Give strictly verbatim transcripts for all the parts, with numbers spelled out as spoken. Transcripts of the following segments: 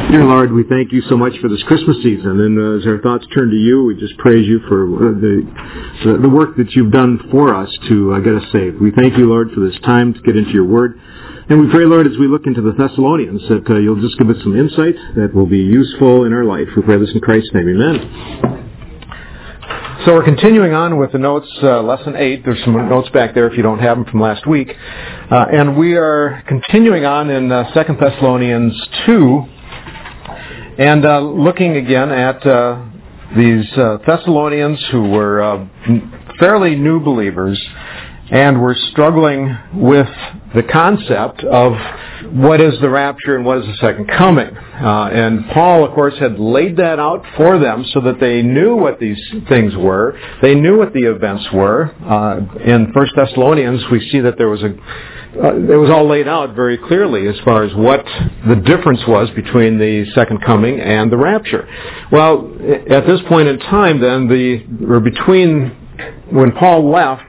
Dear Lord, we thank you so much for this Christmas season, and uh, as our thoughts turn to you, we just praise you for uh, the, the the work that you've done for us to uh, get us saved. We thank you, Lord, for this time to get into your word, and we pray, Lord, as we look into the Thessalonians, that uh, you'll just give us some insight that will be useful in our life. We pray this in Christ's name. Amen. So we're continuing on with the notes, uh, lesson eight. There's some notes back there if you don't have them from last week. Uh, and we are continuing on in uh, Second Thessalonians two, and uh, looking again at uh, these uh, Thessalonians who were uh, fairly new believers and were struggling with the concept of what is the rapture and what is the second coming. Uh, and Paul, of course, had laid that out for them so that they knew what these things were. They knew what the events were. Uh, in First Thessalonians, we see that there was a uh, it was all laid out very clearly as far as what the difference was between the second coming and the rapture. Well, at this point in time, then, the or between when Paul left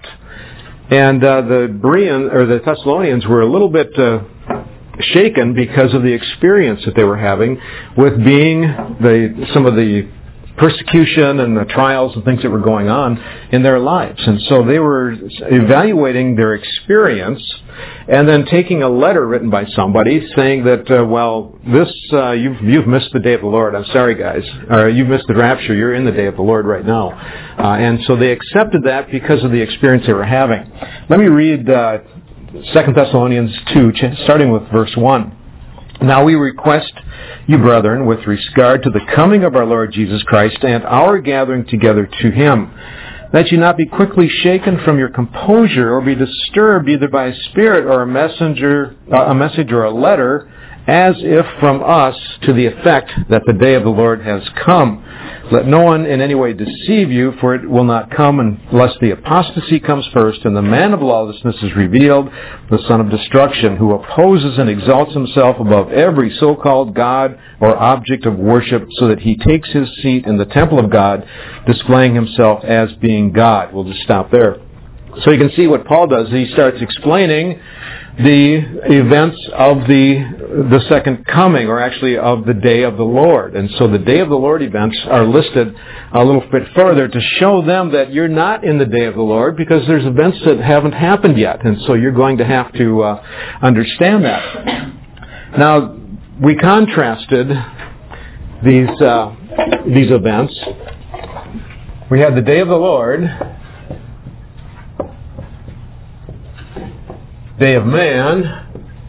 and uh, the Bereans or the Thessalonians were a little bit uh, shaken because of the experience that they were having with being the some of the persecution and the trials and things that were going on in their lives. And so they were evaluating their experience and then taking a letter written by somebody saying that, uh, well, this uh, you've you've missed the day of the Lord. I'm sorry, guys. Or you've missed the rapture. You're in the day of the Lord right now. Uh, and so they accepted that because of the experience they were having. Let me read uh, Second Thessalonians two, starting with verse one. Now we request you, brethren, with regard to the coming of our Lord Jesus Christ and our gathering together to Him, that you not be quickly shaken from your composure or be disturbed either by a spirit or a messenger, uh, a message or a letter, as if from us to the effect that the day of the Lord has come. Let no one in any way deceive you, for it will not come unless the apostasy comes first, and the man of lawlessness is revealed, the son of destruction, who opposes and exalts himself above every so-called God or object of worship, so that he takes his seat in the temple of God, displaying himself as being God. We'll just stop there. So you can see what Paul does. He starts explaining the events of the the second coming, or actually of the day of the Lord. And so the day of the Lord events are listed a little bit further to show them that you're not in the day of the Lord because there's events that haven't happened yet. And so you're going to have to uh, understand that. Now, we contrasted these uh, these events. We had the day of the Lord, day of man,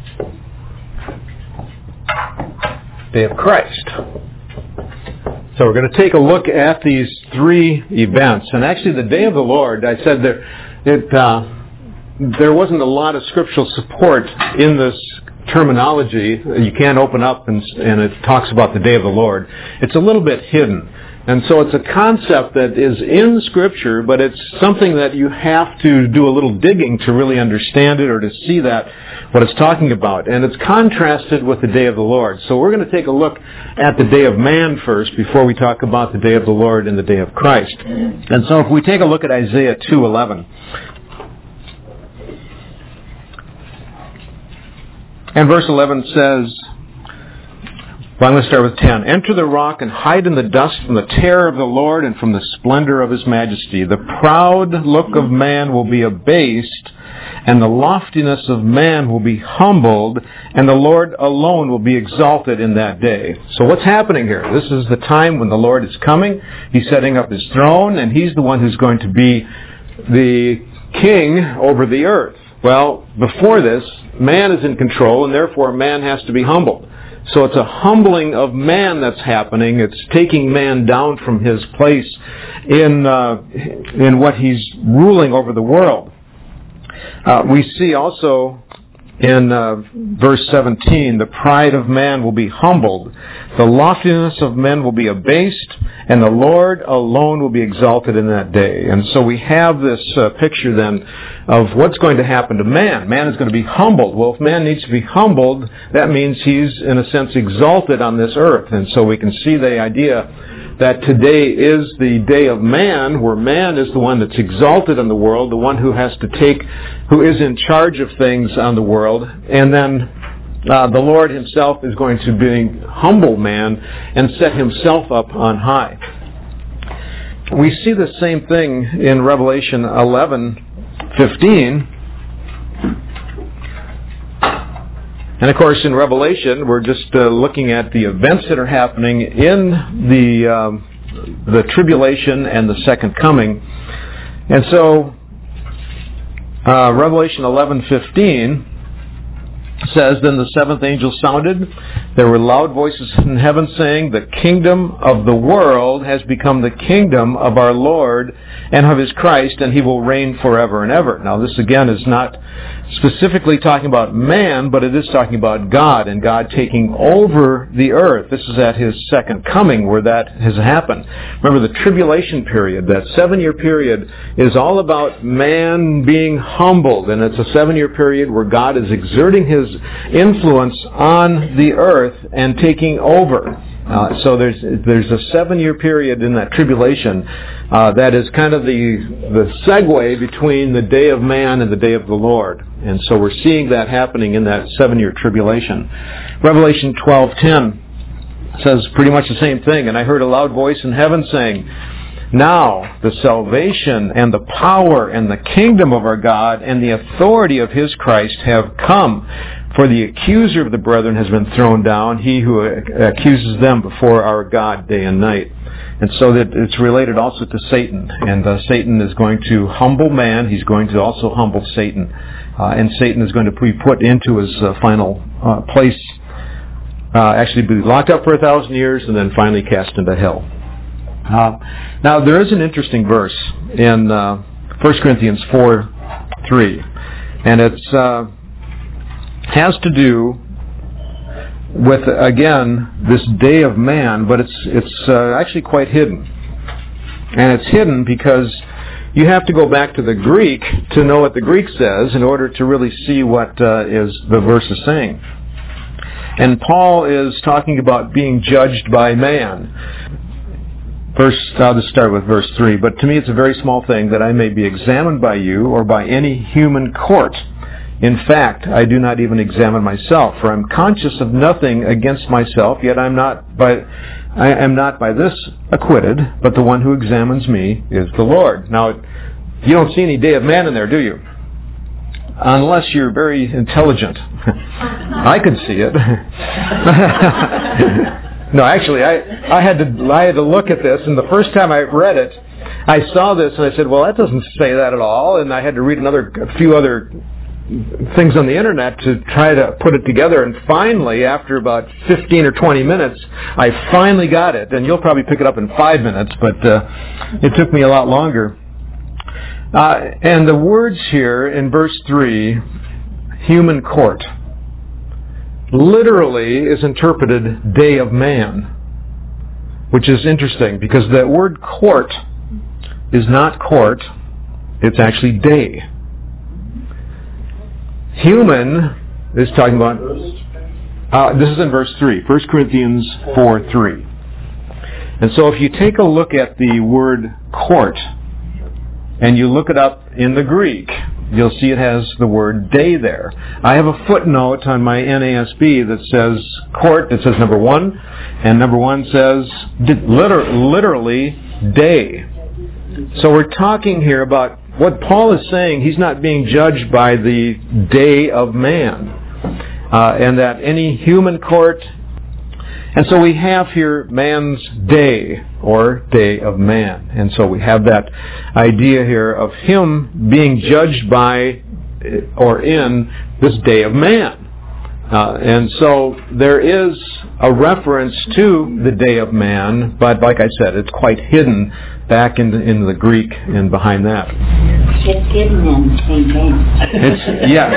day of Christ. So we're going to take a look at these three events. And actually the day of the Lord, I said there, it, uh, there wasn't a lot of scriptural support in this terminology. You can't open up and, and it talks about the day of the Lord. It's a little bit hidden. And so it's a concept that is in Scripture, but it's something that you have to do a little digging to really understand it or to see that, what it's talking about. And it's contrasted with the day of the Lord. So we're going to take a look at the day of man first before we talk about the day of the Lord and the day of Christ. And so if we take a look at Isaiah two eleven. And verse eleven says, well, I'm going to start with ten. Enter the rock and hide in the dust from the terror of the Lord and from the splendor of His majesty. The proud look of man will be abased, and the loftiness of man will be humbled, and the Lord alone will be exalted in that day. So what's happening here? This is the time when the Lord is coming. He's setting up His throne, and He's the one who's going to be the king over the earth. Well, before this, man is in control, and therefore man has to be humbled. So it's a humbling of man that's happening. It's taking man down from his place in uh, in what he's ruling over the world. Uh, we see also in uh, verse seventeen, the pride of man will be humbled, the loftiness of men will be abased, and the Lord alone will be exalted in that day. And so we have this uh, picture then of what's going to happen to man. Man is going to be humbled. Well, if man needs to be humbled, that means he's, in a sense, exalted on this earth. And so we can see the idea that today is the day of man, where man is the one that's exalted in the world, the one who has to take, who is in charge of things on the world. And then uh, the Lord himself is going to be humble man and set himself up on high. We see the same thing in Revelation eleven fifteen. And of course, in Revelation, we're just uh, looking at the events that are happening in the um, the tribulation and the second coming. And so, uh, Revelation eleven fifteen says, "Then the seventh angel sounded. There were loud voices in heaven saying, 'The kingdom of the world has become the kingdom of our Lord and of his Christ, and he will reign forever and ever.'" Now this again is not specifically talking about man, but it is talking about God and God taking over the earth. This is at his second coming where that has happened. Remember, the tribulation period, that seven-year period, is all about man being humbled, and it's a seven-year period where God is exerting his influence on the earth and taking over. Uh, so there's there's a seven-year period in that tribulation uh, that is kind of the the segue between the day of man and the day of the Lord, and so we're seeing that happening in that seven-year tribulation. Revelation twelve ten says pretty much the same thing. "And I heard a loud voice in heaven saying, 'Now the salvation and the power and the kingdom of our God and the authority of his Christ have come. For the accuser of the brethren has been thrown down, he who accuses them before our God day and night.'" And so that it's related also to Satan. And uh, Satan is going to humble man. He's going to also humble Satan. Uh, and Satan is going to be put into his uh, final uh, place, uh, actually be locked up for a thousand years and then finally cast into hell. Uh, now, there is an interesting verse in uh, First Corinthians four three. And it's... Uh, has to do with, again, this day of man, but it's it's uh, actually quite hidden. And it's hidden because you have to go back to the Greek to know what the Greek says in order to really see what uh, is the verse is saying. And Paul is talking about being judged by man. Verse, I'll just start with verse three. "But to me it's a very small thing that I may be examined by you or by any human court. In fact, I do not even examine myself, for I'm conscious of nothing against myself, yet I'm not by I am not by this acquitted, but the one who examines me is the Lord." Now, you don't see any day of man in there, do you? Unless you're very intelligent. I could see it. No, actually, I, I had to I had to look at this, and the first time I read it, I saw this, and I said, well, that doesn't say that at all, and I had to read another a few other things on the internet to try to put it together, and finally, after about fifteen or twenty minutes, I finally got it, and you'll probably pick it up in five minutes, but uh, it took me a lot longer. Uh, and the words here in verse three, human court, literally is interpreted day of man, which is interesting because that word court is not court, it's actually day. Human is talking about, uh, this is in verse three, First Corinthians four three. And so if you take a look at the word court, and you look it up in the Greek, you'll see it has the word day there. I have a footnote on my N A S B that says court, it says number one, and number one says liter- literally day. So we're talking here about what Paul is saying. He's not being judged by the day of man, uh, and that any human court. And so we have here man's day, or day of man. And so we have that idea here of him being judged by or in this day of man. Uh, and so there is a reference to the day of man, but like I said, it's quite hidden back in the, in the Greek and behind that. It's hidden in King James. It's, yes.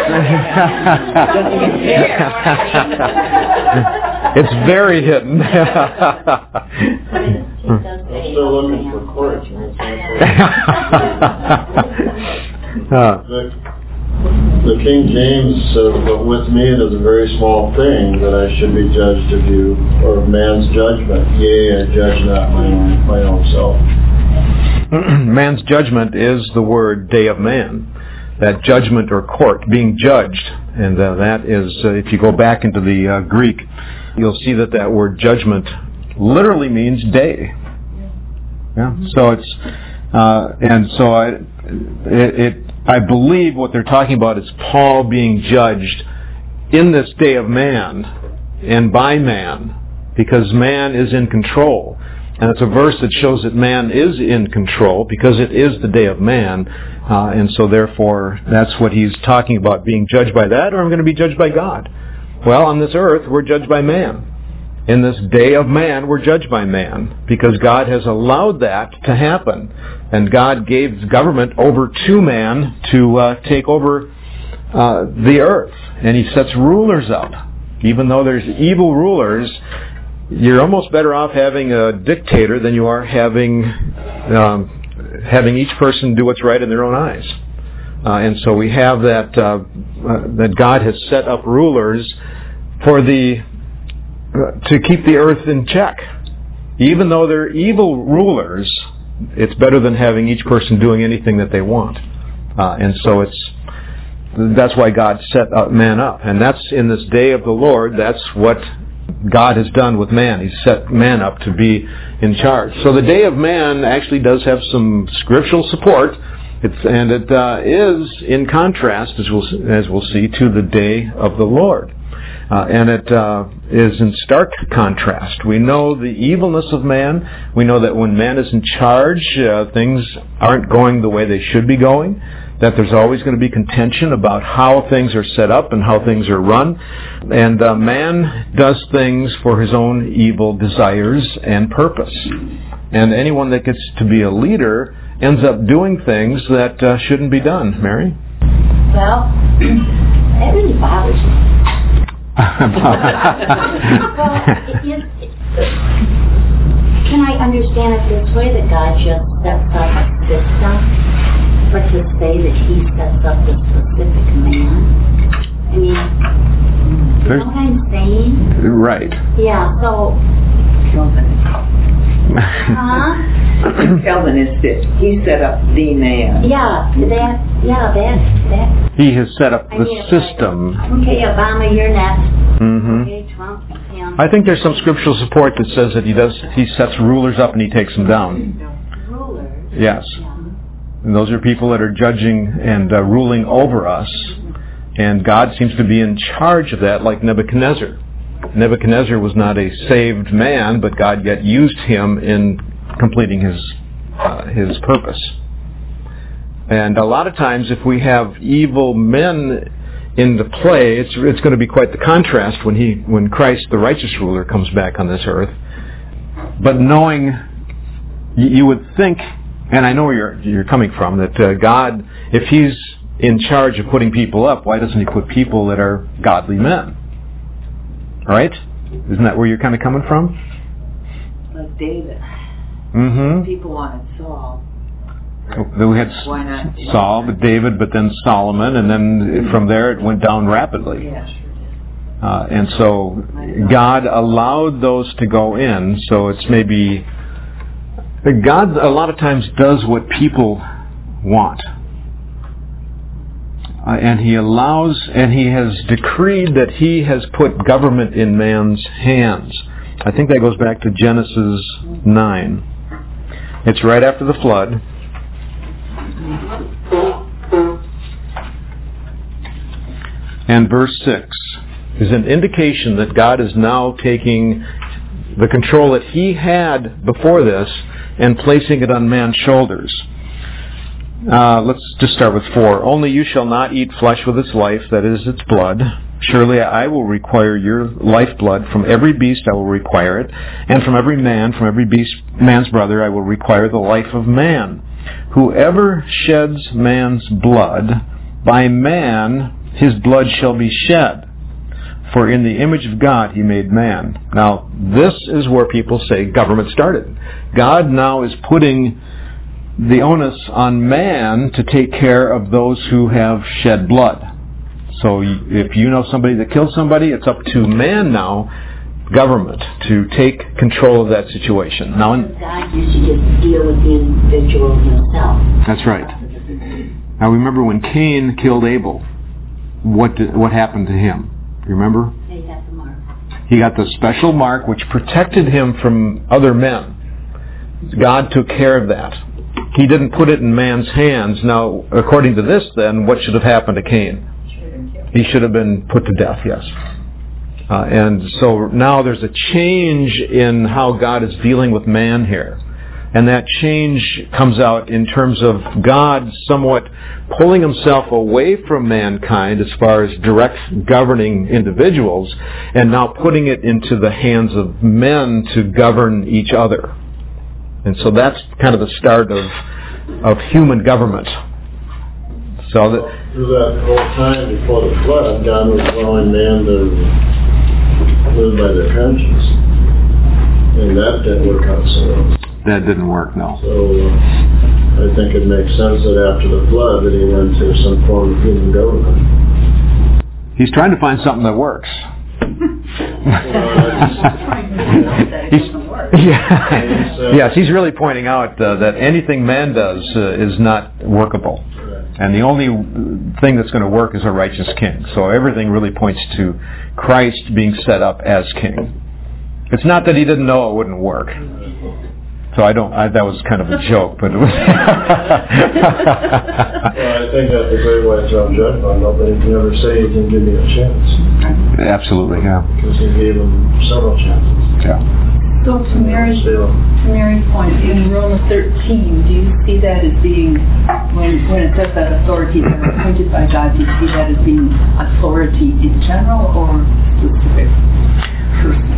It's very hidden. I'm still looking for courts. uh, the, the King James says, "But with me it is a very small thing that I should be judged of you, or of man's judgment. Yea, I judge not my own, my own self." Man's judgment is the word day of man. that judgment or court, being judged. And uh, that is, uh, if you go back into the uh, Greek, you'll see that that word judgment literally means day. Yeah. So it's, uh, and so I, it, it, I believe what they're talking about is Paul being judged in this day of man and by man, because man is in control. And it's a verse that shows that man is in control because it is the day of man. Uh, and so therefore, that's what he's talking about, being judged by that, or I'm going to be judged by God. Well, on this earth, we're judged by man. In this day of man, we're judged by man because God has allowed that to happen. And God gave government over to man to uh, take over uh, the earth. And he sets rulers up. Even though there's evil rulers, you're almost better off having a dictator than you are having um, having each person do what's right in their own eyes. Uh, and so we have that uh, uh, that God has set up rulers for the uh, to keep the earth in check. Even though they're evil rulers, it's better than having each person doing anything that they want. Uh, and so it's that's why God set up man up. And that's in this day of the Lord, that's what God has done with man. He's set man up to be in charge. So the day of man actually does have some scriptural support, it's, and it uh, is in contrast, as we'll, as we'll see, to the day of the Lord. Uh, and it uh, is in stark contrast. We know the evilness of man. We know that when man is in charge, uh, things aren't going the way they should be going, that there's always going to be contention about how things are set up and how things are run. And uh, man does things for his own evil desires and purpose. And anyone that gets to be a leader ends up doing things that uh, shouldn't be done. Mary? Well, that really bothers me. well, it, it, can I understand it this way, that God just sets up a system, but to say that he sets up a specific man? I mean, you There's, know what I'm saying? Right. Yeah, so... huh? Calvinist, he set up the man. Yeah, that, yeah, that, that. He has set up the I mean, system. Like, okay, Obama, you're next. Mm-hmm. Okay, Trump, him. I think there's some scriptural support that says that he does. He sets rulers up and he takes them down. Rulers. Yes. Yeah. And those are people that are judging and uh, ruling over us. And God seems to be in charge of that, like Nebuchadnezzar. Nebuchadnezzar was not a saved man, but God yet used him in completing his uh, his purpose. And a lot of times, if we have evil men into play, it's it's going to be quite the contrast when he when Christ, the righteous ruler, comes back on this earth. But knowing, you would think, and I know where you're you're coming from, that uh, God, if He's in charge of putting people up, why doesn't He put people that are godly men? Right? Isn't that where you're kind of coming from? Like David. Mm-hmm. People wanted Saul. Then we had Why not? Saul, but David, but then Solomon, and then from there it went down rapidly. Yeah, sure did. Uh, and so God allowed those to go in, so it's maybe... God a lot of times does what people want. Uh, and He allows, and He has decreed that He has put government in man's hands. I think that goes back to Genesis nine. It's right after the flood. And verse six is an indication that God is now taking the control that He had before this and placing it on man's shoulders. Uh, let's just start with four. Only you shall not eat flesh with its life, that is, its blood. Surely I will require your lifeblood. From every beast I will require it, and from every man, from every beast, man's brother, I will require the life of man. Whoever sheds man's blood, by man his blood shall be shed. For in the image of God He made man. Now, this is where people say government started. God now is putting the onus on man to take care of those who have shed blood. So if you know somebody that killed somebody, it's up to man now, government, to take control of that situation. Now, God used to just deal with the individual himself. that's right. Now remember when Cain killed Abel, what did, what happened to him? You remember? He got the mark. He got the special mark which protected him from other men. God took care of that. He didn't put it in man's hands. Now, according to this, then, what should have happened to Cain? He should have been put to death, yes. Uh, and so now there's a change in how God is dealing with man here. And that change comes out in terms of God somewhat pulling himself away from mankind as far as direct governing individuals, and now putting it into the hands of men to govern each other. And so that's kind of the start of of human government. So that, through that whole time before the flood, God was allowing man to live by their conscience. And that didn't work out so well. that didn't work, no. So uh, I think it makes sense that after the flood that he went to some form of human government. He's trying to find something that works. he's, yeah. Yes, he's really pointing out uh, that anything man does uh, is not workable. And the only thing that's going to work is a righteous king. So everything really points to Christ being set up as king. It's not that he didn't know it wouldn't work. So I don't. I, that was kind of a joke, but it was. Well, I think that's a great way to judge on. Nobody can ever say he didn't give me a chance. Absolutely, yeah. Because he gave him several chances. Yeah. So to Mary's, to Mary's point, in Romans thirteen, do you see that as being, when when it says that authority is appointed by God, do you see that as being authority in general or specific person?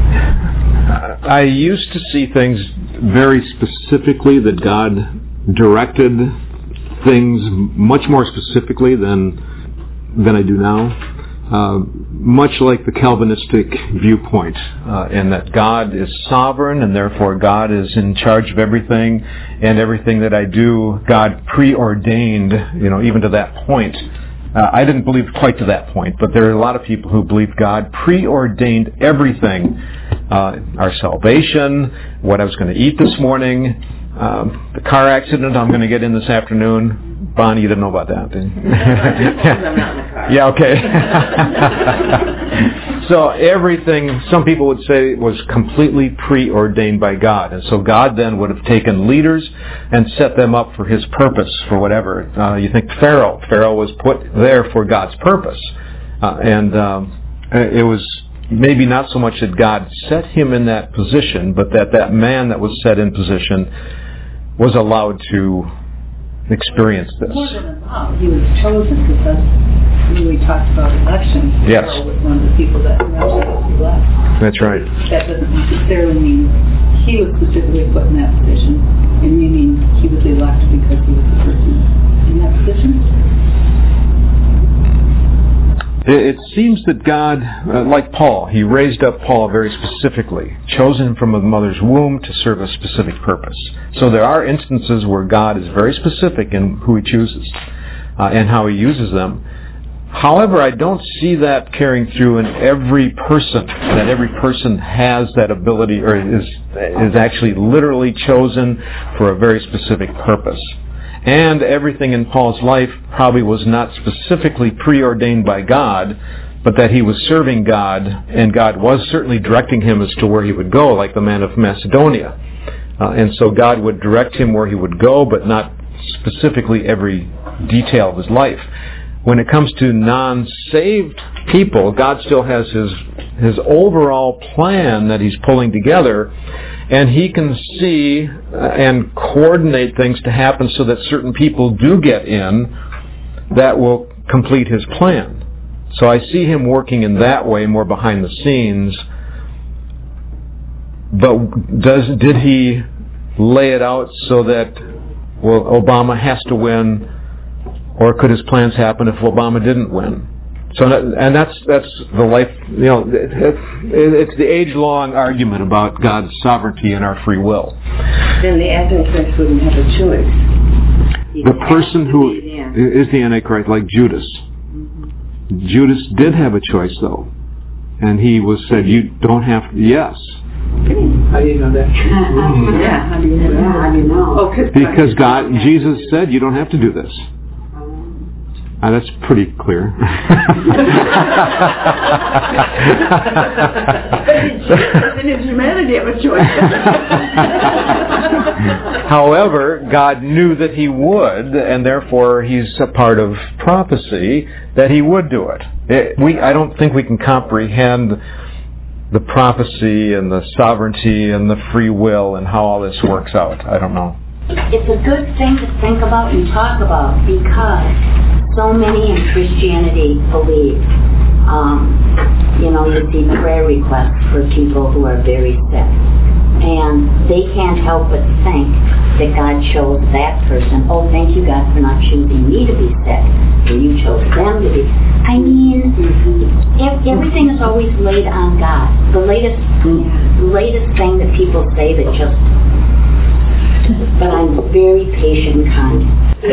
I used to see things very specifically, that God directed things much more specifically than than I do now. Uh, much like the Calvinistic viewpoint, uh, in that God is sovereign and therefore God is in charge of everything, and everything that I do, God preordained, you know, even to that point. Uh, I didn't believe quite to that point, but there are a lot of people who believe God preordained everything. Uh, our salvation, what I was going to eat this morning, um, the car accident I'm going to get in this afternoon. Bonnie, you didn't know about that, did you? Yeah, okay. So everything, some people would say, was completely preordained by God. And so God then would have taken leaders and set them up for His purpose, for whatever. Uh, you think Pharaoh. Pharaoh was put there for God's purpose. Uh, and um, it was maybe not so much that God set him in that position, but that that man that was set in position was allowed to experience this. More than allowed, he was chosen, because that's when we talked about elections. Yes. Pharaoh was one of the people that were absolutely blessed. That's right. That doesn't necessarily mean he was specifically put in that position, and meaning he was elected because he was the person in that position. It seems that God, uh, like Paul, He raised up Paul very specifically, chosen him from a mother's womb to serve a specific purpose. So there are instances where God is very specific in who He chooses uh, and how He uses them. However, I don't see that carrying through in every person, that every person has that ability or is is actually literally chosen for a very specific purpose. And everything in Paul's life probably was not specifically preordained by God, but that he was serving God, and God was certainly directing him as to where he would go, like the man of Macedonia. Uh, and so God would direct him where he would go, but not specifically every detail of his life. When it comes to non-saved people, God still has his his overall plan that He's pulling together, and He can see and coordinate things to happen so that certain people do get in that will complete His plan. So I see Him working in that way, more behind the scenes. But does did He lay it out so that, well, Obama has to win, or could His plans happen if Obama didn't win? So, and that's that's the life, you know, it, it, it's the age-long argument about God's sovereignty and our free will. Then the Antichrist wouldn't have a choice. He The person who is the Antichrist, like Judas. Mm-hmm. Judas did have a choice, though, and he was said, "You don't have to." Yes. How do you know that? Yeah, how do you know that? How do you know? Oh, because God, Jesus said, "You don't have to do this." Uh, that's pretty clear. But in his humanity, have a choice. However, God knew that he would, and therefore he's a part of prophecy that he would do it. it we, I don't think we can comprehend the prophecy and the sovereignty and the free will and how all this works out. I don't know. It's a good thing to think about and talk about because so many in Christianity believe. Um, you know, you see prayer requests for people who are very sick. And they can't help but think that God chose that person. Oh, thank you, God, for not choosing me to be sick. Or you chose them to be. I mean, if everything is always laid on God. The latest, the latest thing that people say that just, but I'm very patient and kind,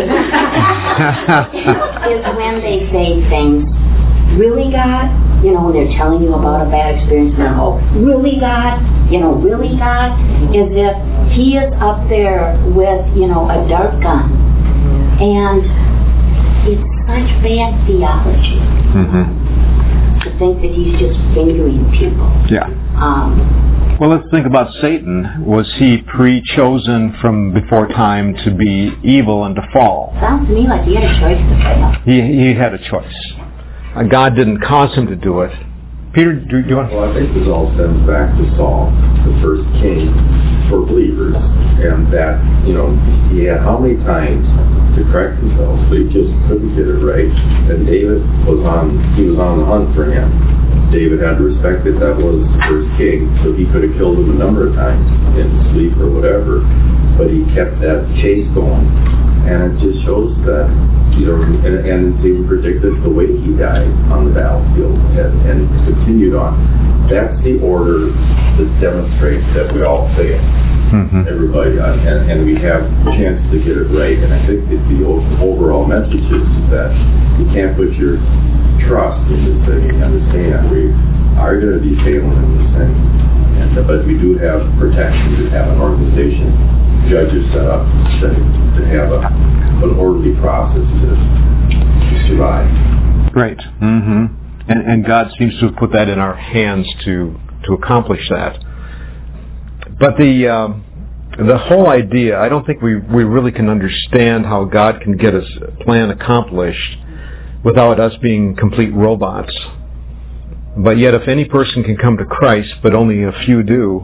is when they say things, really, God? You know, when they're telling you about a bad experience, and they're, oh, really, God? You know, really, God? As if he is up there with, you know, a dart gun. And it's such bad theology Mm-hmm. to think that he's just fingering people. Yeah. Um, Well, let's think about Satan. Was he pre-chosen from before time to be evil and to fall? sounds to me like he had a choice to fail. He he had a choice. Uh, God didn't cause him to do it. Peter, do, do you want? Well, I think this all stems back to Saul, the first king for believers, and that, you know, he had how many times to correct himself, but he just couldn't get it right. And David was on, he was on the hunt for him. David had to respect that that was the first king, so he could have killed him a number of times in sleep or whatever, but he kept that chase going. And it just shows that, you know, and, and he predicted the way he died on the battlefield and, and continued on. That's the order that demonstrates that we all fail. Mm-hmm. Everybody, and, and we have a chance to get it right. And I think that the overall message is that you can't put your trust in this thing and understand we are going to be failing in this thing. And, but we do have protection, we have an organization, judges set up to, to have a, an orderly process to, to survive. Right. Mm-hmm. And, and God seems to have put that in our hands to to accomplish that. But the um, the whole idea, I don't think we, we really can understand how God can get his plan accomplished without us being complete robots. But yet if any person can come to Christ, but only a few do,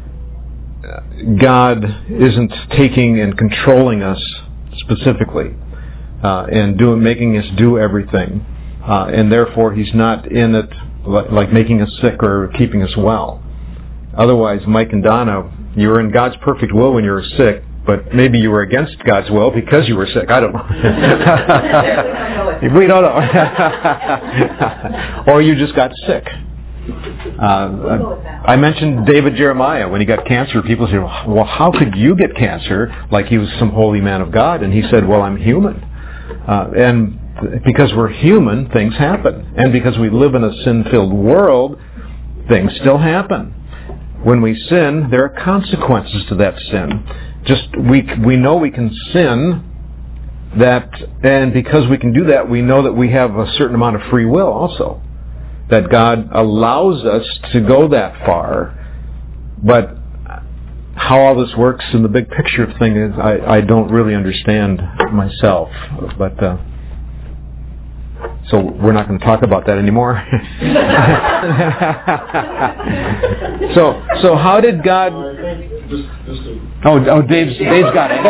God isn't taking and controlling us specifically uh, and doing, making us do everything. Uh, and therefore he's not in it like, like making us sick or keeping us well. Otherwise, Mike and Donna, you were in God's perfect will when you were sick, but maybe you were against God's will because you were sick. I don't know. We don't know. Or you just got sick. Uh, I mentioned David Jeremiah. When he got cancer, people said, well, how could you get cancer? Like he was some holy man of God. And he said, well, I'm human. Uh, and because we're human, things happen. And because we live in a sin-filled world, things still happen. When we sin, there are consequences to that sin. Just we we know we can sin, that, and because we can do that, we know that we have a certain amount of free will also. That God allows us to go that far. But how all this works in the big picture of thing is, I, I don't really understand myself. But uh, so we're not going to talk about that anymore. so so how did God? Just, just a, oh oh Dave's Dave's got it. Sum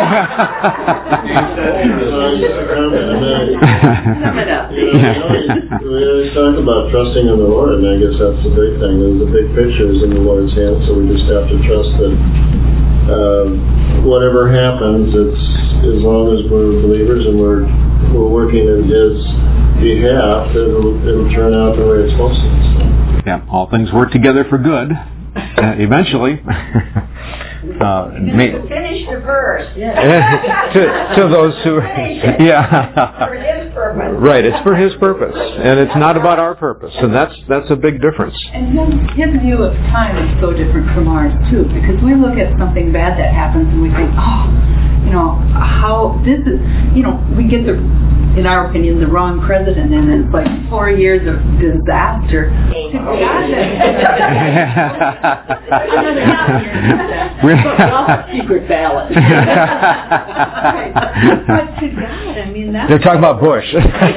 it up. You know, we always talk about trusting in the Lord, and I guess that's the big thing. The big picture is in the Lord's hands, so we just have to trust that um, whatever happens, it's as long as we're believers and we're we're working in His behalf, it'll it'll turn out the way it's supposed to. So. Yeah, all things work together for good. Uh, eventually. Uh, may, Finish the verse. to, to those who, yeah, For His purpose. Right. It's for His purpose, and it's not about our purpose, and that's that's a big difference. And his, his view of time is so different from ours too, because we look at something bad that happens and we think, oh, you know, how this is, you know, we get the, in our opinion, the wrong president, and it's like four years of disaster. Secret ballot. But to God, I mean, that's... They're talking about Bush.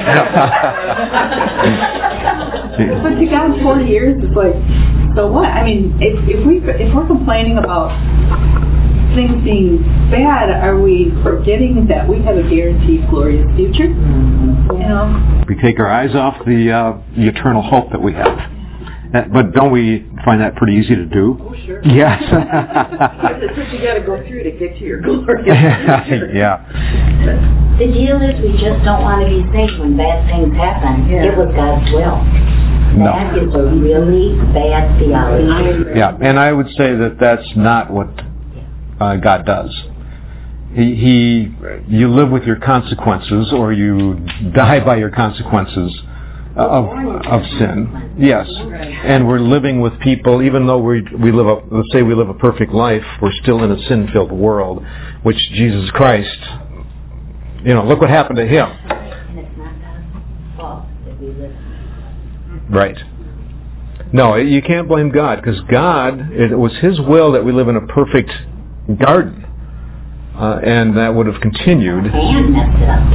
But to God, four years is like, so what? I mean, if, if, we, if we're complaining about things being bad, are we forgetting that we have a guaranteed glorious future? Mm-hmm. You know? We take our eyes off the, uh, the eternal hope that we have. Uh, but don't we find that pretty easy to do? Oh, sure. Yes. That's what you got to go through to get to your glorious future. Yeah. The deal is we just don't want to be saved when bad things happen. Yeah. It was God's will. No. That is a really bad theology. Yeah, and I would say that that's not what uh, God does. He, he, you live with your consequences, or you die by your consequences of of sin. Yes, and we're living with people, even though we we live a let's say we live a perfect life, we're still in a sin-filled world, which Jesus Christ, you know, look what happened to him. And it's not God's fault that we live. Right. No, you can't blame God, because God, it was His will that we live in a perfect garden, uh, and that would have continued. And messed it up.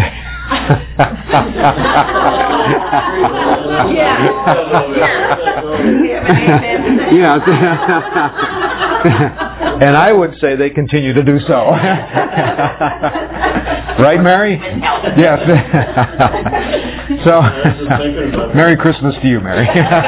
Yeah. Yeah. And I would say they continue to do so. Right, Mary? Yes. So, Merry Christmas to you, Mary. Yeah,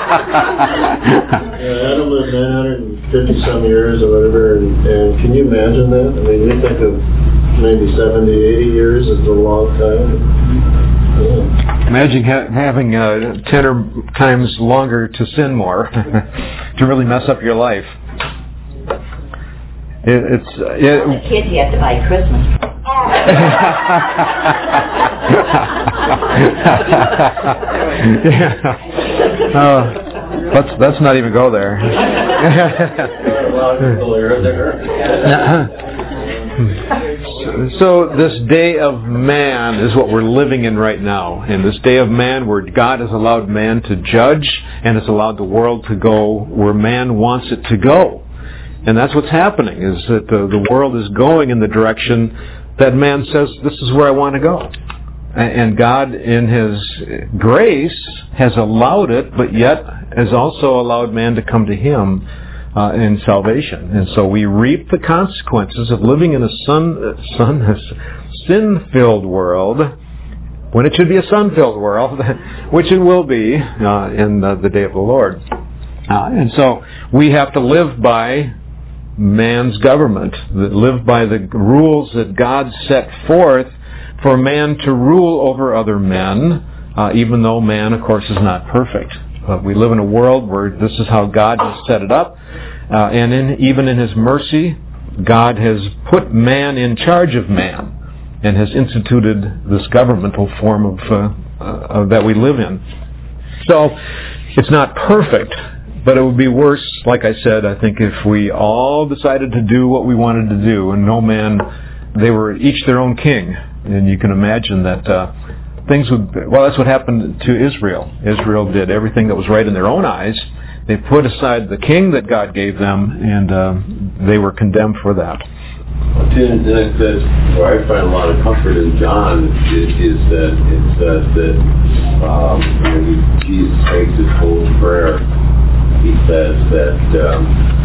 Adam lived nine hundred fifty some years or whatever, and, and can you imagine that? I mean, you think of maybe seventy, eighty years is a long time. Yeah. Imagine ha- having uh, ten or times longer to sin more, to really mess up your life. It, it's uh, it, The kids you have to buy Christmas. Yeah. Uh, let's let's not even go there. So this day of man is what we're living in right now. In this day of man, where God has allowed man to judge and has allowed the world to go where man wants it to go. And that's what's happening, is that the, the world is going in the direction that man says, this is where I want to go. And God, in His grace, has allowed it, but yet has also allowed man to come to Him uh, in salvation. And so we reap the consequences of living in a sun, sun, sin-filled world, when it should be a sun-filled world, which it will be uh, in uh, the day of the Lord. Uh, and so we have to live by man's government, live by the rules that God set forth for man to rule over other men, uh, even though man, of course, is not perfect. But we live in a world where this is how God has set it up, uh, and in, even in His mercy, God has put man in charge of man, and has instituted this governmental form of uh, uh, that we live in. So, it's not perfect, but it would be worse, like I said, I think, if we all decided to do what we wanted to do, and no man, they were each their own king. And you can imagine that uh, things would, well, that's what happened to Israel. Israel did everything that was right in their own eyes. They put aside the king that God gave them, and uh, they were condemned for that. And that, that, where I find a lot of comfort in John is, is that it says that um, when he, Jesus makes his whole prayer, he says that um,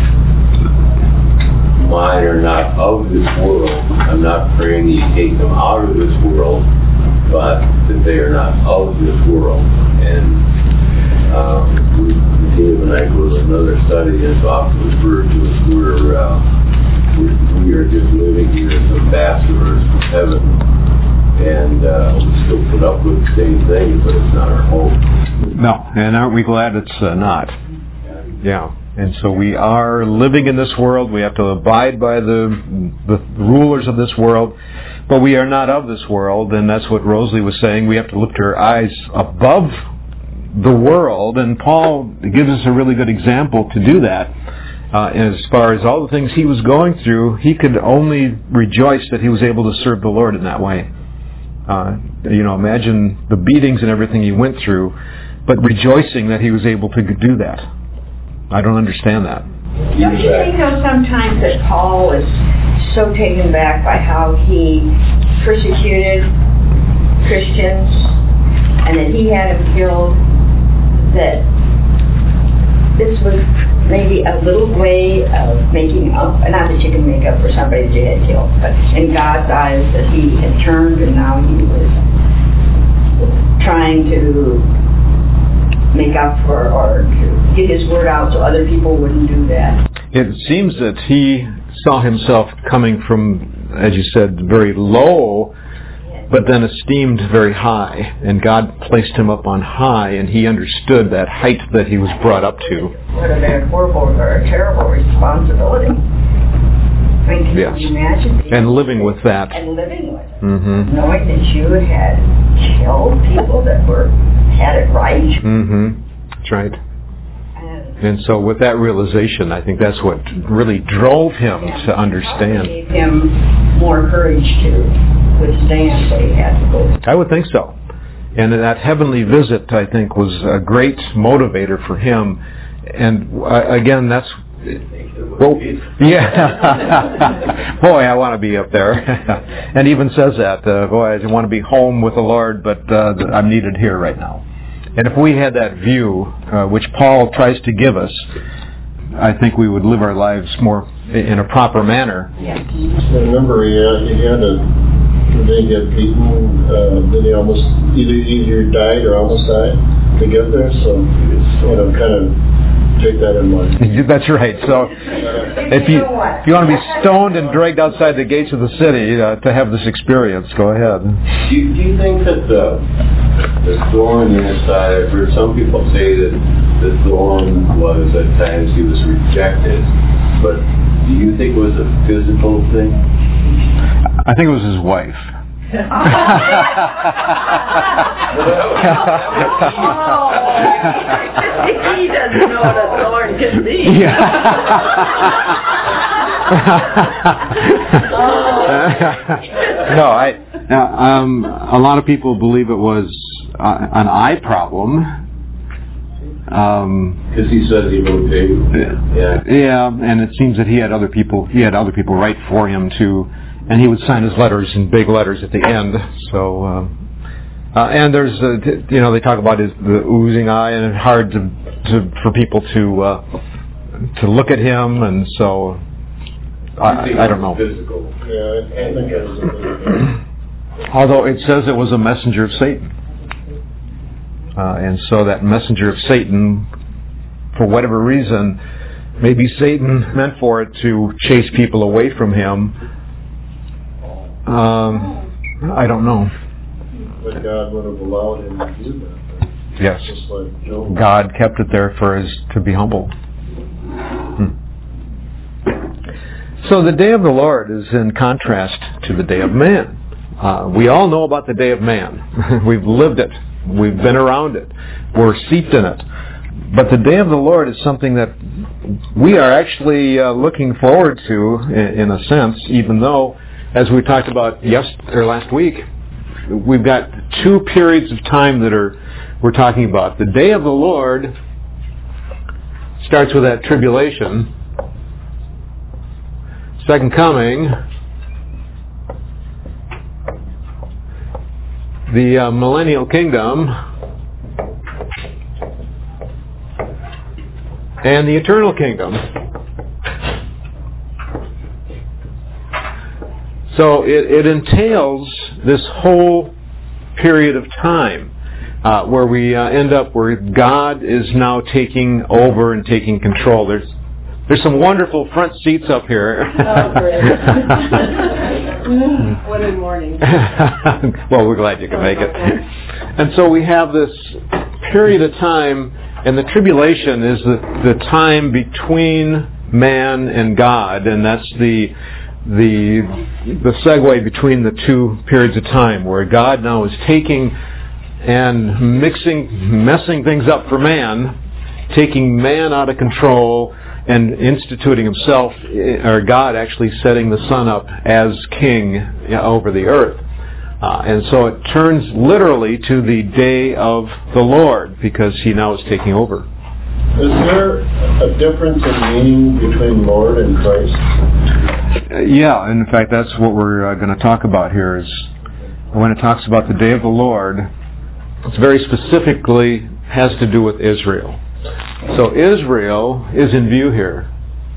mine are not of this world. I'm not praying you take them out of this world, but that they are not of this world. And um, we, Dave and I go to another study that's often referred to as we're, uh, we're, we are just living here as ambassadors from heaven. And uh, we still put up with the same thing, but it's not our home. No, and aren't we glad it's uh, not? Yeah. And so we are living in this world. We have to abide by the the rulers of this world, but we are not of this world. And that's what Rosalie was saying. We have to lift our eyes above the world. And Paul gives us a really good example to do that. Uh, and as far as all the things he was going through, he could only rejoice that he was able to serve the Lord in that way. Uh, you know, imagine the beatings and everything he went through, but rejoicing that he was able to do that. I don't understand that. Don't you think, though, sometimes that Paul was so taken back by how he persecuted Christians and that he had them killed, that this was maybe a little way of making up, not that you can make up for somebody that you had killed, but in God's eyes that he had turned and now he was trying to make up for or to get his word out so other people wouldn't do that. It seems that he saw himself coming from, as you said, very low, but then esteemed very high, and God placed him up on high, and he understood that height that he was brought up to. What a very horrible or a terrible responsibility. I mean, can yes. you imagine? And living with that. And living with it. Mm-hmm. Knowing that you had killed people that were had it right. Mm-hmm. That's right. And so with that realization, I think that's what really drove him yeah. to understand. It gave him more courage to withstand what he had to go through. I would think so. And that heavenly visit, I think, was a great motivator for him. And uh, again, that's... Well, yeah. Boy, I want to be up there. And even says that. Uh, boy, I want to be home with the Lord, but uh, I'm needed here right now. And if we had that view, uh, which Paul tries to give us, I think we would live our lives more in a proper manner. Yes. I remember he had, he had a, did he get beaten? Uh, did he almost either either died or almost died to get there? So, you know, kind of take that in mind. That's right. So, if you if you want to be stoned and dragged outside the gates of the city uh, to have this experience, go ahead. Do you, do you think that the the thorn in his side? I've heard some people say that the thorn was at times he was rejected, but do you think it was a physical thing? I think it was his wife. Oh. He doesn't know what a thorn can be. Yeah. No, I. Uh, um, a lot of people believe it was uh, an eye problem. Um, Because he says he wrote David. Yeah. Yeah, and it seems that he had other people. He had other people write for him too. And he would sign his letters in big letters at the end. So, uh, uh, and there's, uh, you know, they talk about his the oozing eye, and it's hard to, to for people to uh, to look at him, and so I, I don't know. Physical. Yeah, I think it was a physical. Although it says it was a messenger of Satan, uh, and so that messenger of Satan, for whatever reason, maybe Satan meant for it to chase people away from him. Um, I don't know. But God would have allowed him to do that. Yes. Just like Job. God kept it there for us to be humble. Hmm. So the day of the Lord is in contrast to the day of man. Uh, we all know about the day of man. We've lived it. We've been around it. We're steeped in it. But the day of the Lord is something that we are actually uh, looking forward to, in, in a sense, even though, as we talked about yes or last week, we've got two periods of time that are we're talking about. The day of the Lord starts with that tribulation. Second coming, the uh, millennial kingdom, and the eternal kingdom. So it, it entails this whole period of time uh, where we uh, end up where God is now taking over and taking control. There's there's some wonderful front seats up here. Oh, great. What a morning. Well, we're glad you can make it. And so we have this period of time, and the tribulation is the, the time between man and God, and that's the the the segue between the two periods of time where God now is taking and mixing, messing things up for man, taking man out of control and instituting himself, or God actually setting the Son up as king over the earth. Uh, and so it turns literally to the day of the Lord, because he now is taking over. Is there a difference in meaning between Lord and Christ? Uh, yeah, in fact, that's what we're uh, going to talk about here. Is when it talks about the day of the Lord, it's very specifically has to do with Israel. So Israel is in view here.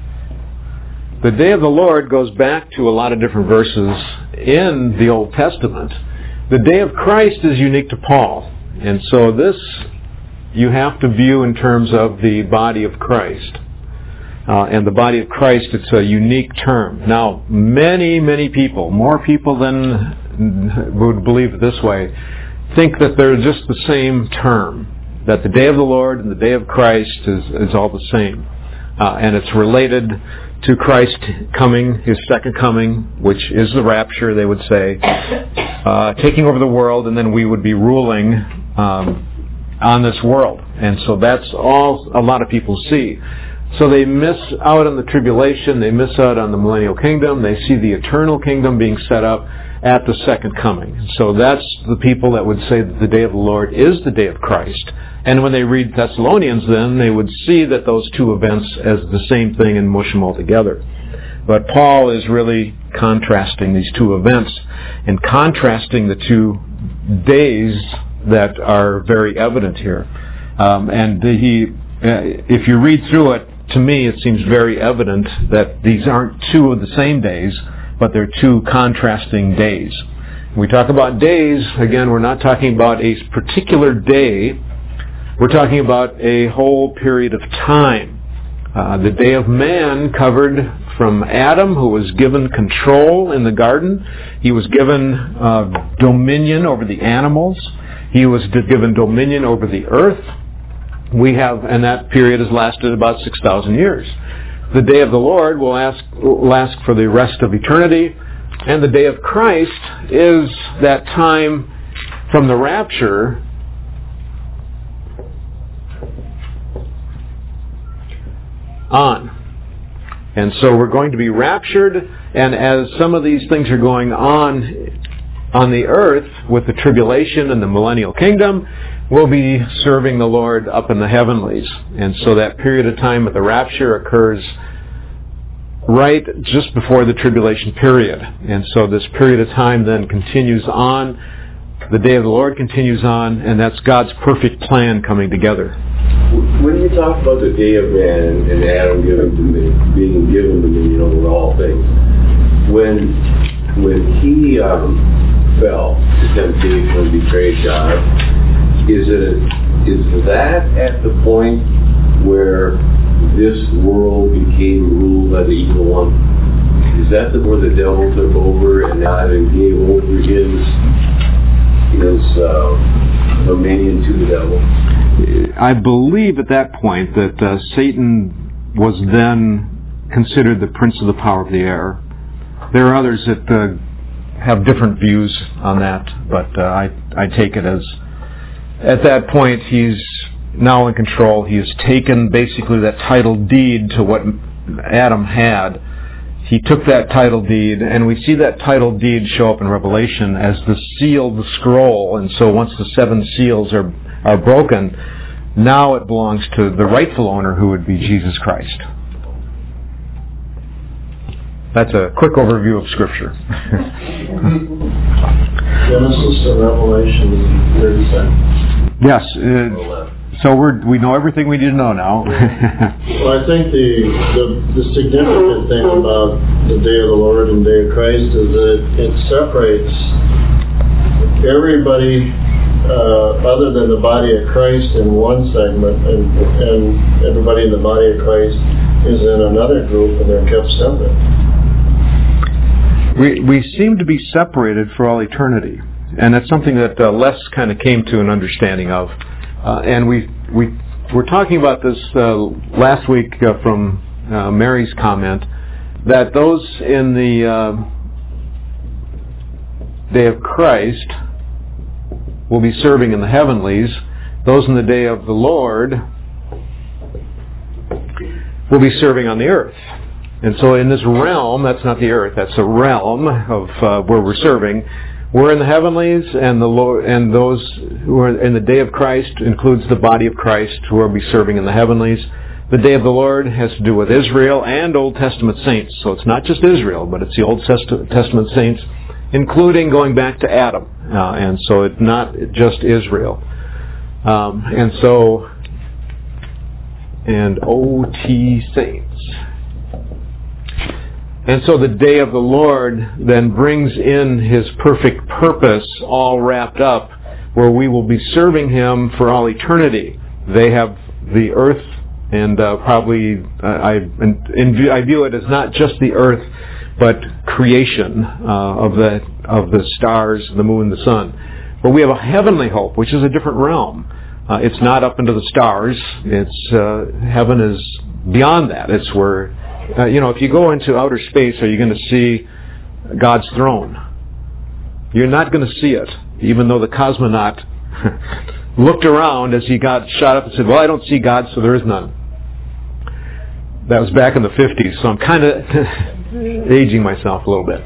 The day of the Lord goes back to a lot of different verses in the Old Testament. The day of Christ is unique to Paul. And so this you have to view in terms of the body of Christ. Uh, and the body of Christ, it's a unique term. Now, many, many people, more people than would believe it this way, think that they're just the same term. That the day of the Lord and the day of Christ is, is all the same. Uh, and it's related to Christ coming, his second coming, which is the rapture, they would say, uh, taking over the world, and then we would be ruling um, on this world. And so that's all a lot of people see. So they miss out on the tribulation, they miss out on the millennial kingdom, they see the eternal kingdom being set up at the second coming. So that's the people that would say that the day of the Lord is the day of Christ. And when they read Thessalonians, then they would see that those two events as the same thing and mush them all together. But Paul is really contrasting these two events and contrasting the two days that are very evident here. Um, and he, uh, if you read through it, to me it seems very evident that these aren't two of the same days, but they're two contrasting days. When we talk about days, again, we're not talking about a particular day. We're talking about a whole period of time. Uh, the day of man covered from Adam, who was given control in the garden. He was given uh, dominion over the animals. He was given dominion over the earth. We have, and that period has lasted about six thousand years. The day of the Lord will ask, will last for the rest of eternity. And the day of Christ is that time from the rapture on. And so we're going to be raptured, and as some of these things are going on on the earth with the tribulation and the millennial kingdom, we'll be serving the Lord up in the heavenlies. And so that period of time at the rapture occurs right just before the tribulation period. And so this period of time then continues on. The day of the Lord continues on, and that's God's perfect plan coming together. When you talk about the day of man and Adam giving dominion, being given dominion over all things, when when he um, fell to temptation and betrayed God, is it is that at the point where this world became ruled by the evil one? Is that the, where the devil took over and God gave over his his uh, dominion to the devil? I believe at that point that uh, Satan was then considered the prince of the power of the air. There are others that uh, have different views on that, but uh, I, I take it as at that point he's now in control. He has taken basically that title deed to what Adam had. He took that title deed, and we see that title deed show up in Revelation as the sealed scroll. And so once the seven seals are are broken, now it belongs to the rightful owner, who would be Jesus Christ. That's a quick overview of Scripture. Genesis to Revelation thirty-seven. Yes. Uh, so we're, we know everything we need to know now. Well, I think the, the the significant thing about the day of the Lord and day of Christ is that it separates everybody uh, other than the body of Christ in one segment, and, and everybody in the body of Christ is in another group, and they're kept separate. We we seem to be separated for all eternity, and that's something that uh, Les kind of came to an understanding of. Uh, and we we were talking about this uh, last week uh, from uh, Mary's comment, that those in the uh, day of Christ will be serving in the heavenlies. Those in the day of the Lord will be serving on the earth. And so in this realm, that's not the earth, that's a realm of uh, where we're serving. We're in the heavenlies, and the Lord, and those who are in the day of Christ includes the body of Christ who will be serving in the heavenlies. The day of the Lord has to do with Israel and Old Testament saints. So it's not just Israel, but it's the Old Testament saints, including going back to Adam. Uh, and so it's not just Israel. Um, and so, and O T saints. And so the day of the Lord then brings in His perfect purpose all wrapped up, where we will be serving Him for all eternity. They have the earth, and uh, probably uh, I, in, I view it as not just the earth, but creation uh, of the of the stars, the moon, the sun. But we have a heavenly hope, which is a different realm. Uh, it's not up into the stars. It's uh, heaven is beyond that. It's where, uh, you know, if you go into outer space, are you going to see God's throne? You're not going to see it, even though the cosmonaut looked around as he got shot up and said, well, I don't see God, so there is none. That was back in the fifties, so I'm kind of aging myself a little bit.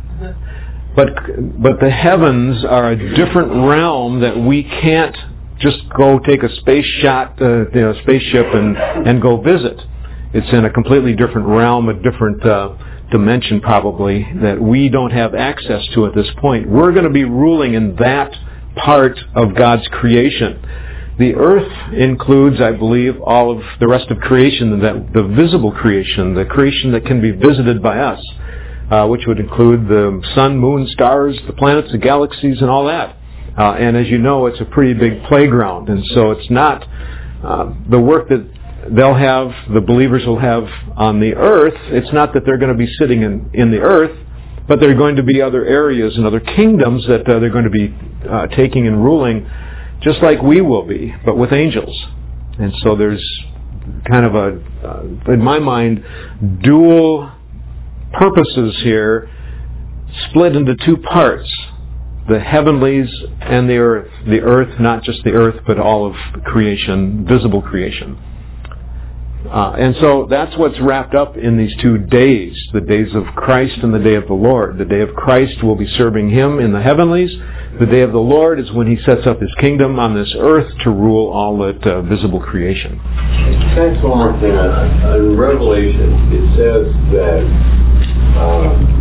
But but the heavens are a different realm that we can't just go take a space shot, uh, you know, spaceship and, and go visit. It's in a completely different realm, a different uh, dimension probably, that we don't have access to at this point. We're going to be ruling in that part of God's creation. The earth includes, I believe, all of the rest of creation, that the visible creation, the creation that can be visited by us, uh, which would include the sun, moon, stars, the planets, the galaxies, and all that. Uh, and as you know, it's a pretty big playground, and so it's not uh, the work that they'll have, the believers will have on the earth. It's not that they're going to be sitting in, in the earth, but there are going to be other areas and other kingdoms that uh, they're going to be uh, taking and ruling, just like we will be, but with angels. And so there's kind of a, uh, in my mind, dual purposes here, split into two parts. The heavenlies and the earth. The earth, not just the earth, but all of creation, visible creation. Uh, and so that's what's wrapped up in these two days, the days of Christ and the day of the Lord. The day of Christ will be serving Him in the heavenlies. The day of the Lord is when He sets up His kingdom on this earth to rule all that uh, visible creation. Thanks one more thing. In Revelation, it says that um,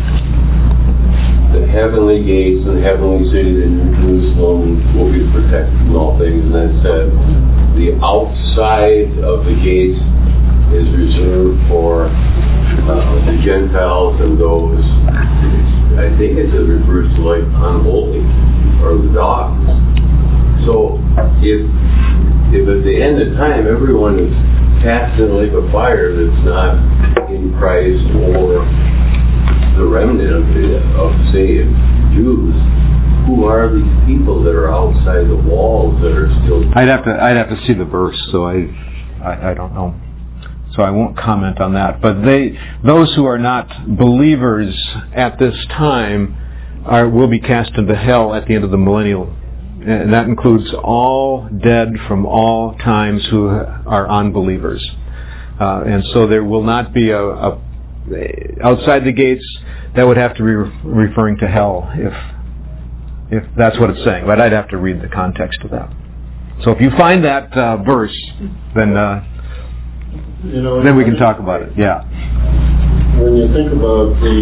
the heavenly gates and the heavenly city, the New Jerusalem, will be protected from all things. And then it said the outside of the gates is reserved for uh, the Gentiles and those, I think it's a refers to like unholy or the dogs. So if if at the end of time everyone is cast in a lake of fire that's not in Christ or the remnant of, the, of say, Jews, who are these people that are outside the walls that are still... I'd have to I'd have to see the verse, so I, I, I don't know. So I won't comment on that. But they, those who are not believers at this time are will be cast into hell at the end of the millennial. And that includes all dead from all times who are unbelievers. Uh, and so there will not be a... a outside the gates, that would have to be re- referring to hell if if that's what it's saying. But I'd have to read the context of that. So if you find that uh, verse, then uh, you know, then we can talk about it. Yeah. When you think about the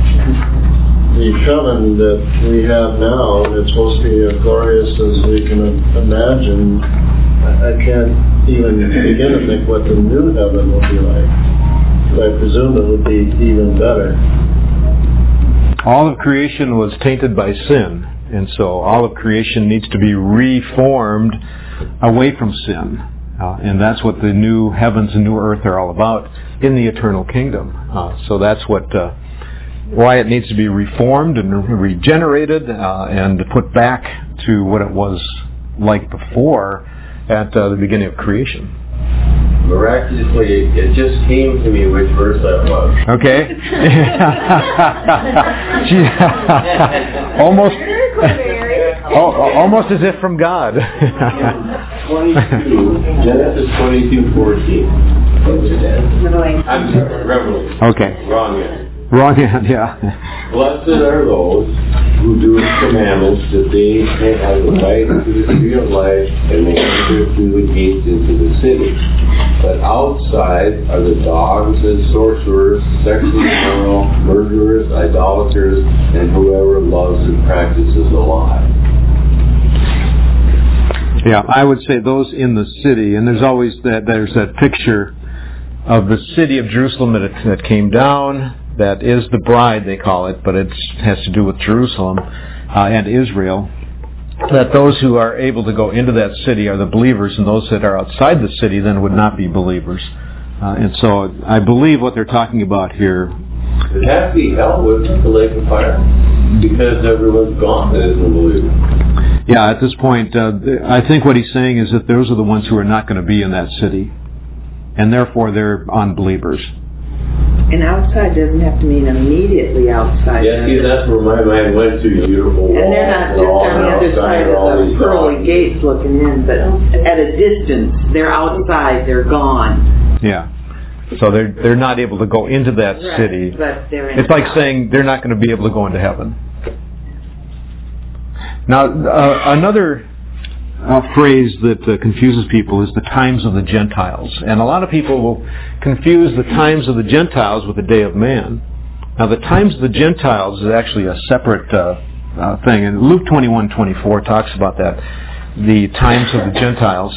the heaven that we have now, and it's supposed to be as glorious as we can imagine, I can't even begin to think what the new heaven will be like. I presume it would be even better. All of creation was tainted by sin, and so all of creation needs to be reformed away from sin. Uh, and that's what the new heavens and new earth are all about in the eternal kingdom. Uh, so that's what uh, why it needs to be reformed and regenerated uh, and put back to what it was like before at uh, the beginning of creation. Miraculously, it just came to me which verse that was. Okay. Almost. Oh, almost as if from God. twenty-two, Genesis twenty-two fourteen. I'm sorry, Revelation. Okay. Wrong end. Wrong hand, yeah. Blessed are those who do His commandments, that they may have the right to the tree of life and may enter through the gates into the city. But outside are the dogs and sorcerers, sexually immoral, murderers, idolaters, and whoever loves and practices a lie. Yeah, I would say those in the city, and there's always that, there's that picture of the city of Jerusalem that, that came down. That is the bride, they call it, but it has to do with Jerusalem uh, and Israel. That those who are able to go into that city are the believers, and those that are outside the city then would not be believers. Uh, and so I believe what they're talking about here. It has to be hell, wouldn't it, the lake of fire? Because everyone's gone that isn't a believer. Yeah, at this point, uh, I think what he's saying is that those are the ones who are not going to be in that city, and therefore they're unbelievers. And outside doesn't have to mean immediately outside. Yeah, see, that's where my mind went to, beautiful walls. And they're not just on the other side of the pearly gates looking in, but at a distance. They're outside, they're gone. Yeah. So they're they're not able to go into that right, city. But they're in it's like saying they're not going to be able to go into heaven. Now, uh, another uh, phrase that uh, confuses people is the times of the Gentiles. And a lot of people will confuse the times of the Gentiles with the day of man. Now, the times of the Gentiles is actually a separate uh, uh, thing. And Luke twenty-one twenty-four talks about that, the times of the Gentiles.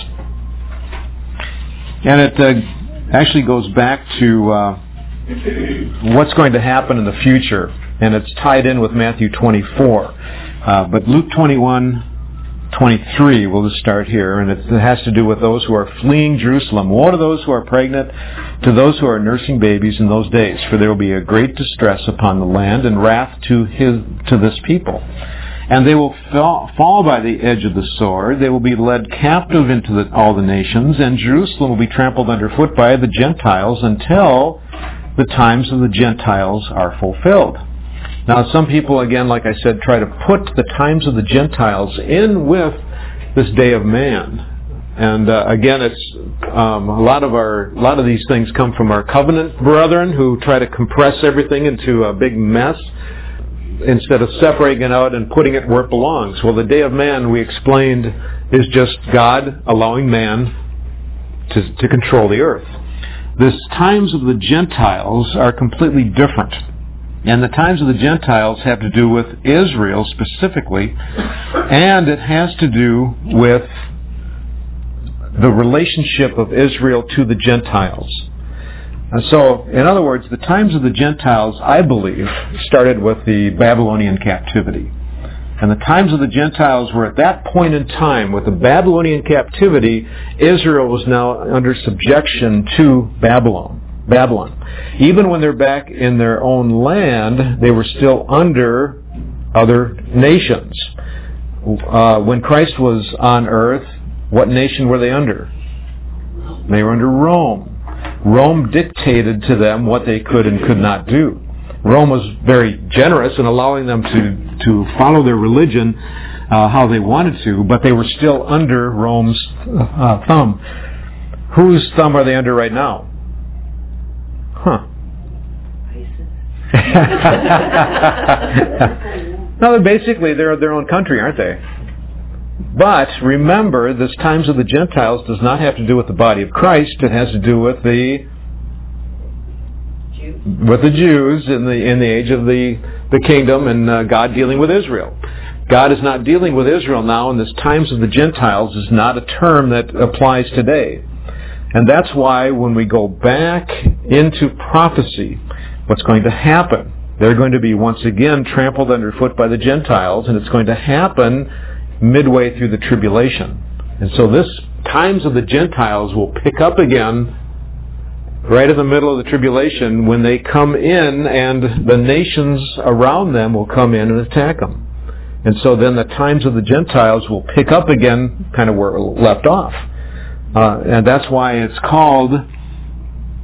And it uh, actually goes back to uh, what's going to happen in the future. And it's tied in with Matthew twenty-four. Uh, but Luke twenty-one twenty-three, we'll just start here, and it has to do with those who are fleeing Jerusalem. Woe to those who are pregnant, to those who are nursing babies in those days, for there will be a great distress upon the land, and wrath to his to this people. And they will fall, fall by the edge of the sword. They will be led captive into the, all the nations, and Jerusalem will be trampled underfoot by the Gentiles until the times of the Gentiles are fulfilled. Now, some people, again, like I said, try to put the times of the Gentiles in with this day of man. And uh, again, it's um, a lot of our a lot of these things come from our covenant brethren who try to compress everything into a big mess instead of separating it out and putting it where it belongs. Well, the day of man, we explained, is just God allowing man to, to control the earth. The times of the Gentiles are completely different. And the times of the Gentiles have to do with Israel specifically, and it has to do with the relationship of Israel to the Gentiles. And so, in other words, the times of the Gentiles, I believe, started with the Babylonian captivity. And the times of the Gentiles were at that point in time, with the Babylonian captivity, Israel was now under subjection to Babylon. Babylon. Even when they're back in their own land, they were still under other nations. Uh, when Christ was on earth, what nation were they under? They were under Rome. Rome dictated to them what they could and could not do. Rome was very generous in allowing them to, to follow their religion uh, how they wanted to, but they were still under Rome's uh, thumb. Whose thumb are they under right now? Huh. No, basically they're their own country, aren't they? But remember, this times of the Gentiles does not have to do with the body of Christ. It has to do with the Jews. with the Jews in the in the age of the the kingdom and uh, God dealing with Israel. God is not dealing with Israel now, and this times of the Gentiles is not a term that applies today. And that's why when we go back into prophecy, what's going to happen? They're going to be once again trampled underfoot by the Gentiles, and it's going to happen midway through the tribulation. And so this times of the Gentiles will pick up again right in the middle of the tribulation when they come in, and the nations around them will come in and attack them. And so then the times of the Gentiles will pick up again kind of where it left off. Uh, and that's why it's called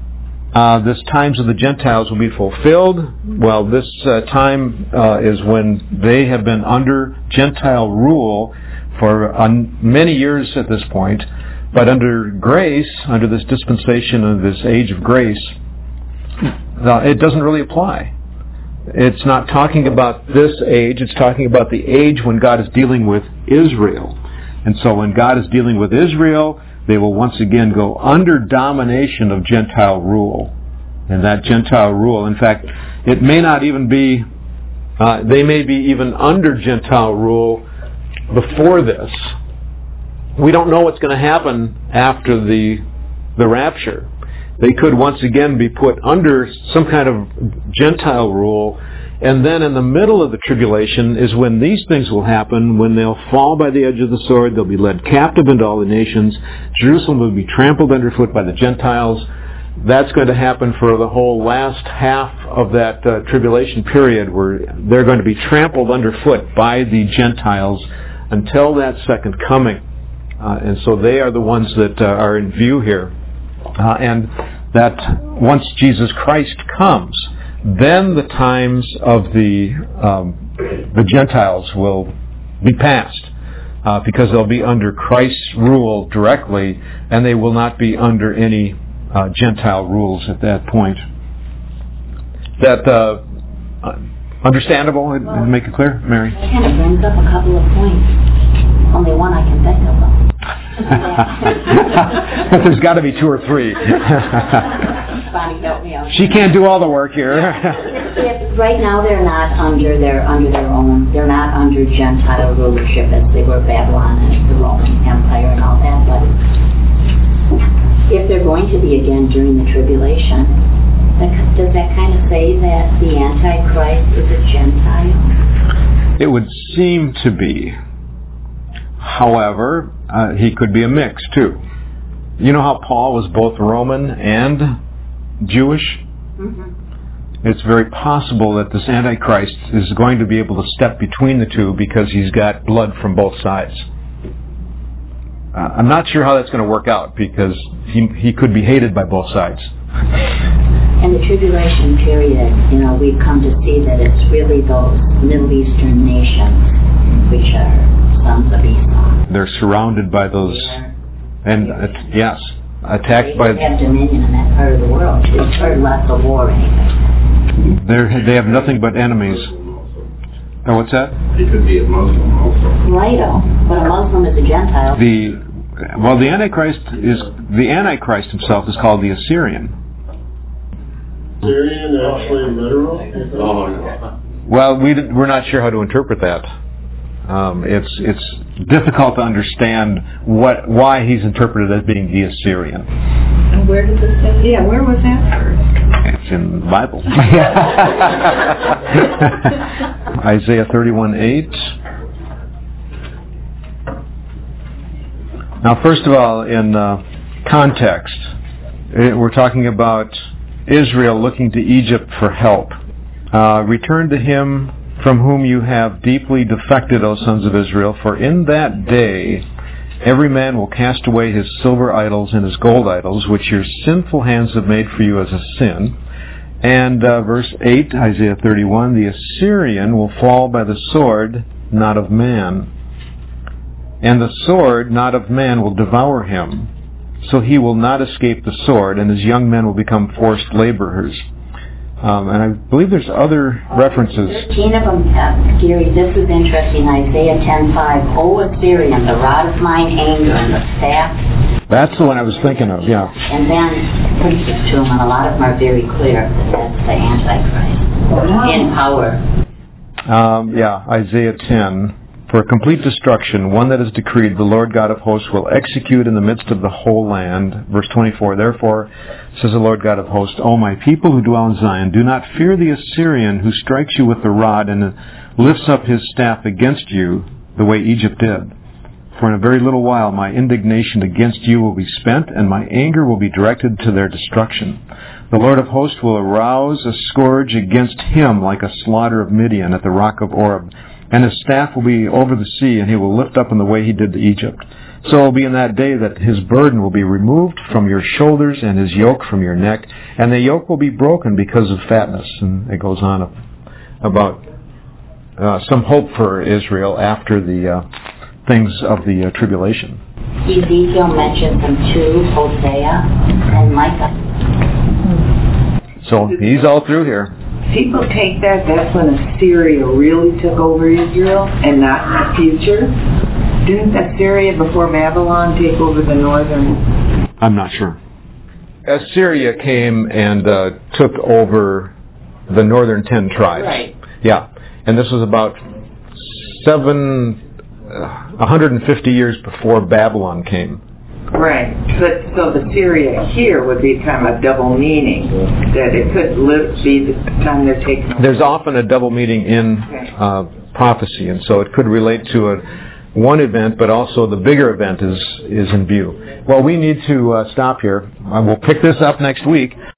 uh, this times of the Gentiles will be fulfilled. Well, this uh, time uh, is when they have been under Gentile rule for uh, many years at this point. But under grace, under this dispensation of this age of grace, uh, it doesn't really apply. It's not talking about this age, it's talking about the age when God is dealing with Israel. And so when God is dealing with Israel, they will once again go under domination of Gentile rule. And that Gentile rule, in fact, it may not even be, uh, they may be even under Gentile rule before this. We don't know what's going to happen after the the rapture. They could once again be put under some kind of Gentile rule, and then in the middle of the tribulation is when these things will happen, when they'll fall by the edge of the sword, they'll be led captive into all the nations, Jerusalem will be trampled underfoot by the Gentiles. That's going to happen for the whole last half of that uh, tribulation period, where they're going to be trampled underfoot by the Gentiles until that second coming. Uh, and so they are the ones that uh, are in view here. Uh, and that once Jesus Christ comes, then the times of the um, the Gentiles will be past, uh, because they'll be under Christ's rule directly, and they will not be under any uh, Gentile rules at that point. That uh, understandable? Well, make it clear, Mary? It kind of brings up a couple of points. Only one I can think of. But there's got to be two or three. Bonnie, help me out. She can't do all the work here. If right now they're not under their under their own, they're not under Gentile rulership as they were Babylon and the Roman Empire and all that. But if they're going to be again during the tribulation, does that kind of say that the Antichrist is a Gentile? It would seem to be. However, uh, he could be a mix too. You know how Paul was both Roman and Jewish? Mm-hmm. It's very possible that this Antichrist is going to be able to step between the two because he's got blood from both sides. Uh, I'm not sure how that's going to work out because he he could be hated by both sides. In the tribulation period, you know, we've come to see that it's really those Middle Eastern nations which are sons of Esau. They're surrounded by those, and uh, yes, attacked they by. They have dominion in that part of the world. It's heard less of war anyway. They they have nothing but enemies. Oh, what's that? He could be a Muslim also. Righto, but a Muslim is a Gentile. The well, the Antichrist is the Antichrist himself is called the Assyrian. Syrian actually literal? Oh, no. Well, we we're not sure how to interpret that. Um, it's it's difficult to understand what why he's interpreted as being the Assyrian. And where does this say? Yeah, where was that? It's in the Bible. Isaiah thirty-one eight. Now, first of all, in uh, context, it, we're talking about Israel looking to Egypt for help. Uh, return to him from whom you have deeply defected, O sons of Israel, for in that day every man will cast away his silver idols and his gold idols, which your sinful hands have made for you as a sin. And uh, verse eight, Isaiah thirty-one, the Assyrian will fall by the sword, not of man. And the sword, not of man, will devour him. So he will not escape the sword, and his young men will become forced laborers. Um, and I believe there's other references. Thirteen of them, uh, Gary, this is interesting. Isaiah ten five. O Assyrian, the rod of mine anger and the staff. That's the one I was thinking of, yeah. And then Princess Tomb, and a lot of them are very clear that that's the Antichrist in power. Um, yeah, Isaiah ten. For a complete destruction, one that is decreed, the Lord God of hosts will execute in the midst of the whole land. Verse twenty-four, therefore, says the Lord God of hosts, O my people who dwell in Zion, do not fear the Assyrian who strikes you with the rod and lifts up his staff against you, the way Egypt did. For in a very little while my indignation against you will be spent, and my anger will be directed to their destruction. The Lord of hosts will arouse a scourge against him like a slaughter of Midian at the rock of Oreb. and his staff will be over the sea, and he will lift up in the way he did to Egypt. So it will be in that day that his burden will be removed from your shoulders and his yoke from your neck, and the yoke will be broken because of fatness. And it goes on about uh, some hope for Israel after the uh, things of the uh, tribulation. Ezekiel mentions them too, Hosea and Micah. So he's all through here. People take that, that's when Assyria really took over Israel and not in the future. Didn't Assyria before Babylon take over the northern? I'm not sure. Assyria came and uh, took over the northern ten tribes. Right. Yeah. And this was about seven, uh, one hundred fifty years before Babylon came. Right. But so the Syria here would be kind of a double meaning, that it could live, be the time they're taking over. There's often a double meaning in uh, prophecy, and so it could relate to a one event, but also the bigger event is is in view. Well, we need to uh, stop here. Uh, we'll pick this up next week.